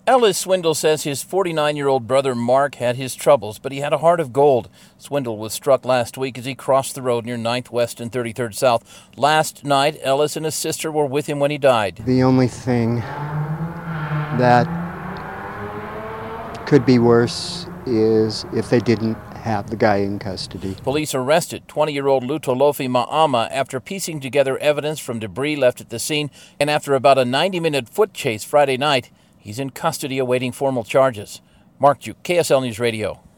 Ellis Swindle says his 49-year-old brother Mark had his troubles, but he had a heart of gold. Swindle was struck last week as he crossed the road near 9th West and 33rd South. Last night, Ellis and his sister were with him when he died. The only thing that could be worse is if they didn't have the guy in custody. Police arrested 20-year-old Lutolofi Ma'ama after piecing together evidence from debris left at the scene, and after about a 90-minute foot chase Friday night, he's in custody awaiting formal charges. Mark Duke, KSL News Radio.